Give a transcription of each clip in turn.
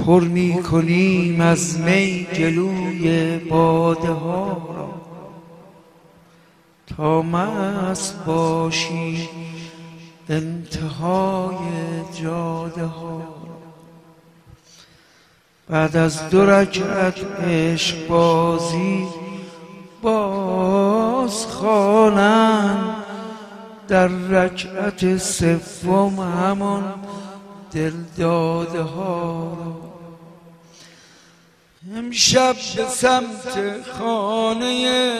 پر می کنیم از می جلوی باده ها را، تا مست باشیم انتهای جاده ها را. بعد از 2 رکعت عشق بازی باز خوانند، در رکعت 3 همان دل داده ها را. امشب به سمت خانه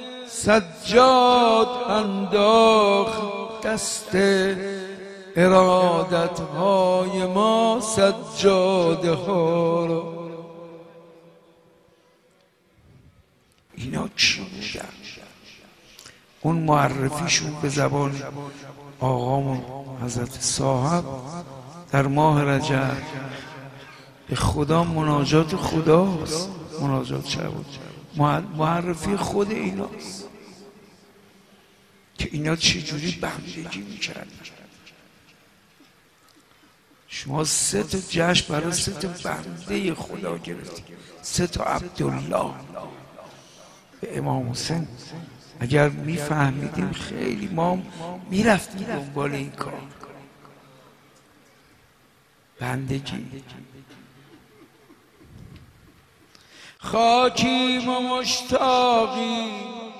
سجاد انداخت دست ارادت های ما سجاده ها را. اینا چی بودن؟ اون معرفیشون به زبان آقامون حضرت صاحب در ماه رجب به خدا مناجات خداست. مناجات شب معرفی خود ایناست که اینا چجوری بندگی میکردن. شما 3 تا جشن برای 3 تا بنده خدا گرفتید، 3 تا عبدالله به امام حسین. اگر میفهمیدیم خیلی ما میرفتیم دنبال این کار. بندگی خاکیم و مشتاقی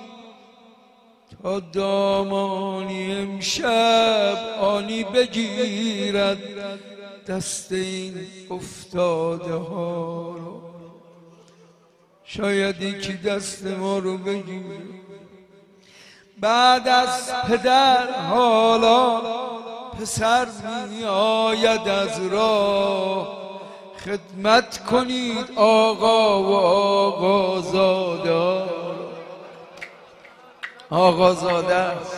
تا دامانی امشب آنی بگیرد دست این افتاده ها رو. شاید یکی دست ما رو بگیره. بعد از پدر حالا پسر می آید از راه، خدمت کنید آقا و آقازاده. آقازاده است،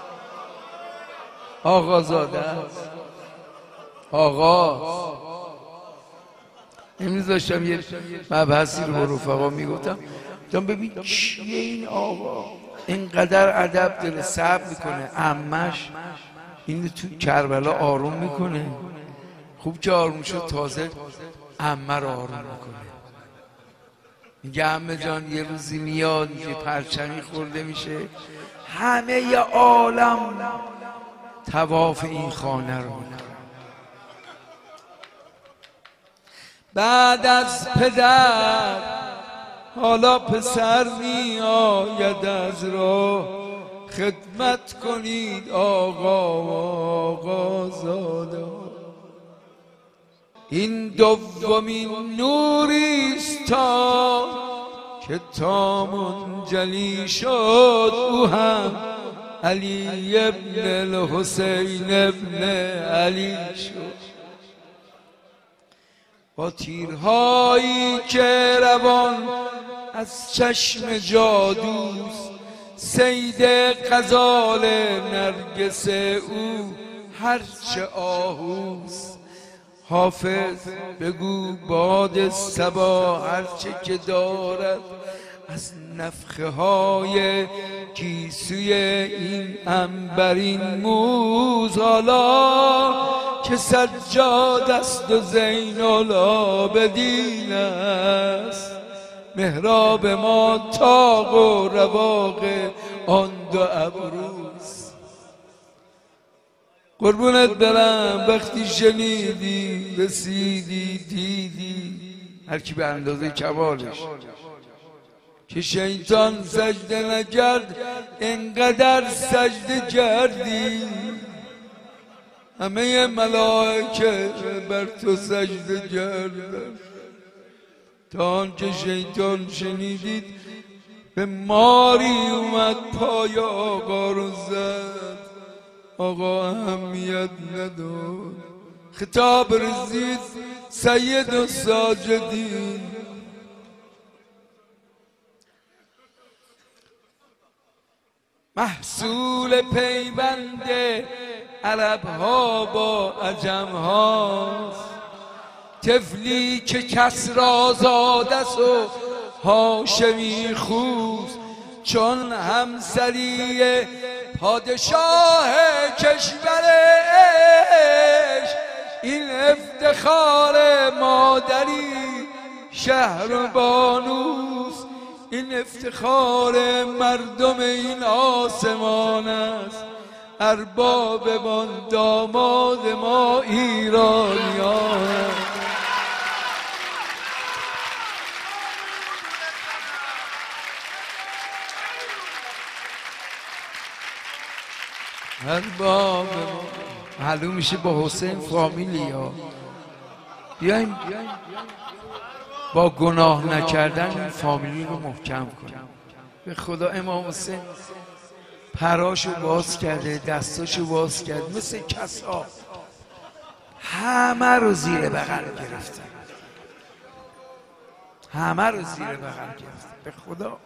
آقازاده است، آقا. امروز داشتم یه مبحثی رو با رفقا میگفتم، ببین چیه این آقا اینقدر ادب داره، صبر میکنه. عمش اینو تو کربلا آروم میکنه. خوب که آروم شد تازه عمه رو آروم میکنه. میگه عمه جان یه روزی میاد یه پرچمی خورده میشه، همه ی عالم طواف این خانه رو میکنه. بعد از پدر حالا پسر می آید از راه، خدمت کنید آقا و آقازاده. این دومین نوریست تا که تا منجلی شد، او هم علی ابن الحسین ابن علی شد. با تیرهایی که روان از چشم جادوست، صید غزال نرگس او هرچه آهوست. حافظ بگو باد صبا هرچه که دارد، از نفخه های گیسوی این عنبرین موز، حالا که سجاد است و زین العابدین است، محراب ما طاق و رواق آن 2 ابروست. قربونت برم وقتی شنیدی رسیدی دیدی، هر کی به اندازه کمالش، که شیطان سجده نکرد انقدر سجده کردی. همه ملائکه بر تو سجده کردن، تا آنکه شیطان شنیدید به ماری اومد پای آقا رو زد. آقا اهمیت نداد، خطاب رسید سید الساجدین. محصول پیوند عرب ها با عجم هاست، طفلی که کسری زاده است و هاشمی خوست، چون همسری پادشاه کشورش این افتخار مادری شهر بانوست، این افتخار مردم این آسمان است. اربابمان داماد ما ایرانیان، ارباب ما. معلوم میشه با حسین فامیلی ها. بیایم با گناه نکردن این فامیلی رو محکم کنیم. به خدا امام حسین پراشو باز کرده، دستاشو باز کرد، مثل کسا همه رو زیر بغل گرفتن، همه رو زیر بغل گرفتن. به خدا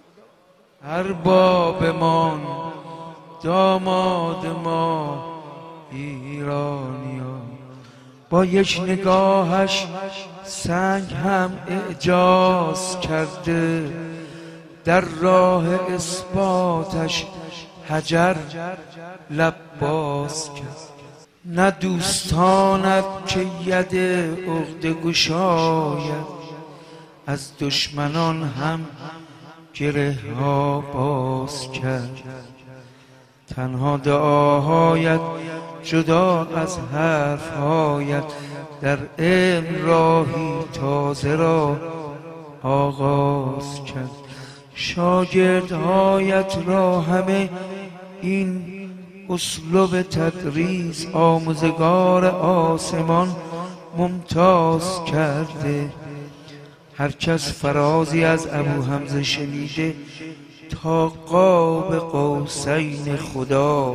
اربابمان داماد ما ایرانیان، با یک نگاهش سنگ هم اعجاز کرده، در راه اثباتش حجر لب باز کرد. نه دوستانت که ید عقده گشاید، از دشمنان هم گره ها باز کرد. تنها دعاهایت جدا از حرفهایت، در علم راهی تازه را آغاز کرد. شاگردهایت را همه این اسلوب تدریس آموزگار آسمان ممتاز کرده. هر کس فرازی از ابو حمزه شنیده، تا قاب قوسین خدا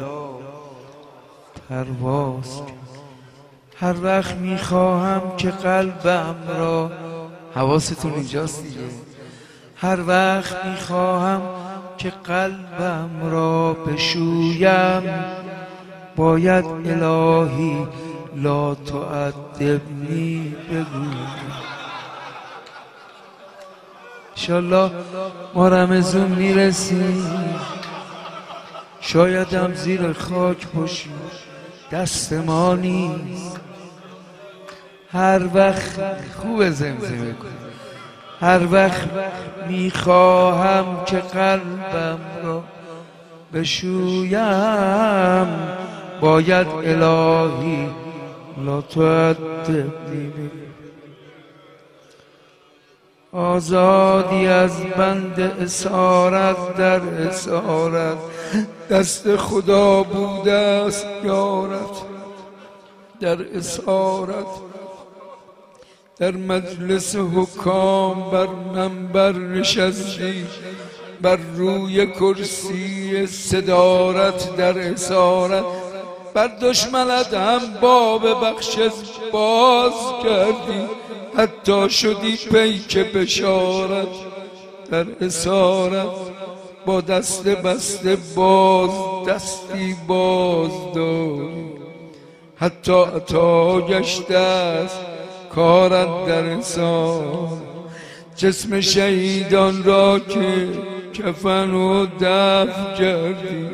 پرواز کرد. هر وقت میخواهم که قلبم را، حواستون اینجاست دیگه، هر وقت میخواهم که قلبم را بشویم، باید الهی لا تعذبنی بگویم. انشالله ما رمضان میرسیم، شایدم زیر خاک باشیم، دست ما نیست. هر وقت خوب زمزمه کنیم، هر وقت میخواهم که قلبم را بشویم، باید الهی لا تعذبنی. آزادی از بند اسارت در اسارت، دست خدا بوده است یارت. در اسارت در مجلس حکام بر منبر نشستی، بر روی کرسی صدارت در اسارت، بر دشمنت هم باب بخشش باز کردی، حتی شدی پیک بشارت در اسارت. با دست بسته باز دستی باز داری، حتی عطا گشته است کارت در اسارت. جسم شهیدان را که کفن و دفن کردی،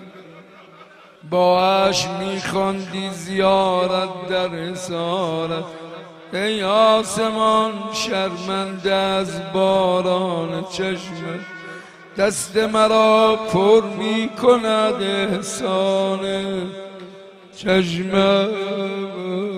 با اشک میخواندی زیارت در اسارت. ای آسمان شرمنده از باران چشمت، دست مرا پر می کند احسان چشمت.